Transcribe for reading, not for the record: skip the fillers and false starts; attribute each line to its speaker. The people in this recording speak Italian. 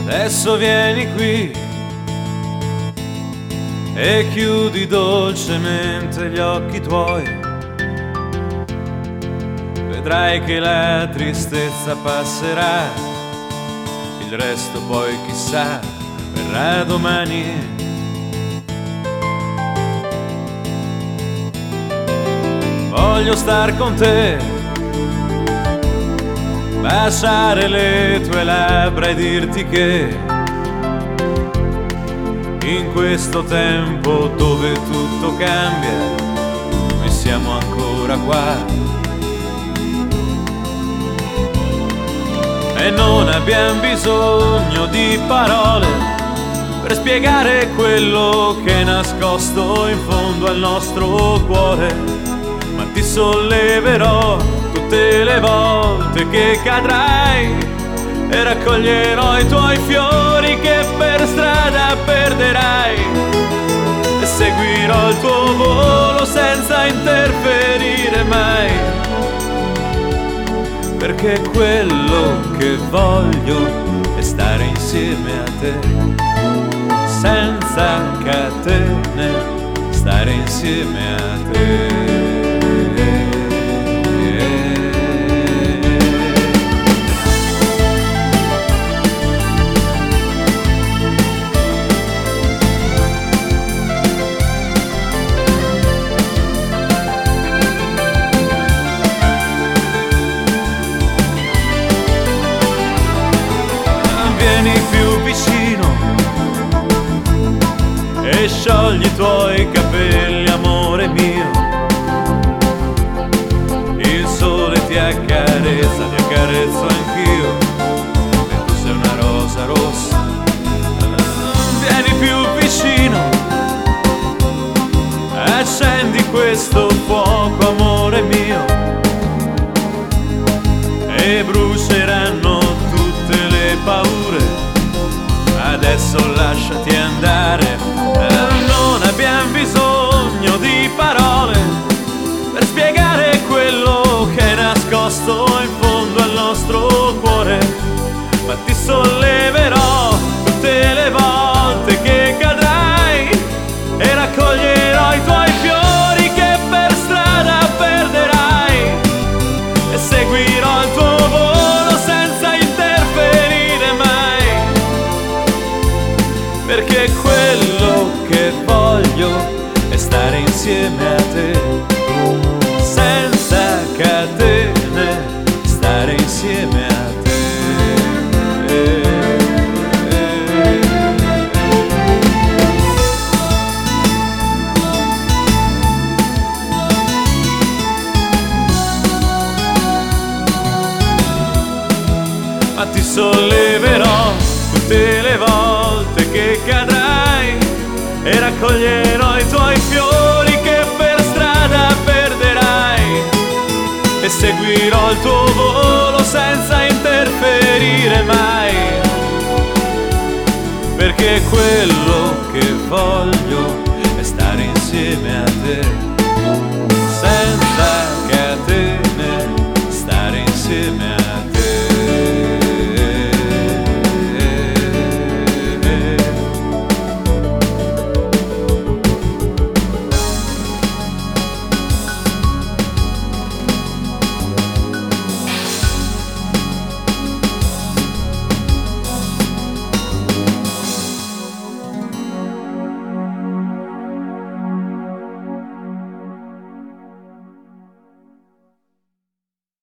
Speaker 1: Adesso vieni qui e chiudi dolcemente gli occhi tuoi. Vedrai che la tristezza passerà, il resto poi chissà verrà domani. Voglio star con te, baciare le tue labbra e dirti che in questo tempo dove tutto cambia, noi siamo ancora qua. E non abbiamo bisogno di parole per spiegare quello che è nascosto in fondo al nostro cuore. Ma ti solleverò tutte le volte che cadrai e raccoglierò i tuoi fiori che per strada perderai e seguirò il tuo volo senza interferire mai, perché quello che voglio è stare insieme a te, senza catene, stare insieme a te. Più vicino e sciogli i tuoi capelli, amore mio. Il sole ti accarezza, ti accarezzo anch'io, e tu sei una rosa rossa. Vieni più vicino, accendi questo fuoco, amore mio, e bruceranno tutte le paure. Adesso lasciati andare, non abbiamo bisogno di parole per spiegare quello che è nascosto in fondo al nostro cuore. Ma ti solleverò tutte le volte che cadrai e raccoglierò i tuoi fiori che per strada perderai e seguirò il tuo volo senza interferire mai, perché quello che voglio è stare insieme a te, senza catene, stare insieme a te. Ma ti solleverò tutte le volte che cadrai e raccoglierò i tuoi fiori che per strada perderai e seguirò il tuo volo senza interferire mai, perché quello che voglio è stare insieme a te,